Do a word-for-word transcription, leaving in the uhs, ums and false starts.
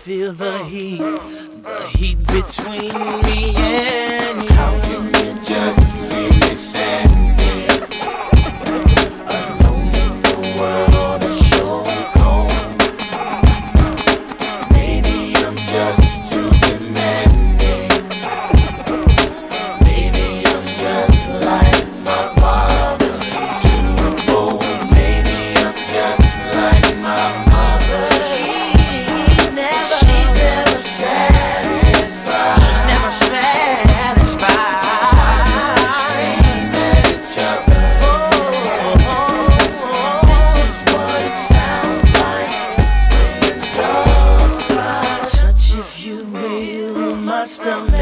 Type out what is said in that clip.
feel the heat, the heat between me and you. How can you just leave me standing alone in the world of show cold? Maybe I'm just too demanding. Maybe I'm just like my father, too bold. Maybe I'm just like my mother. She's never, She's never satisfied. she's never satisfied. We scream at each other. This is what it sounds like when the dogs cry. Touch if you will, my stomach.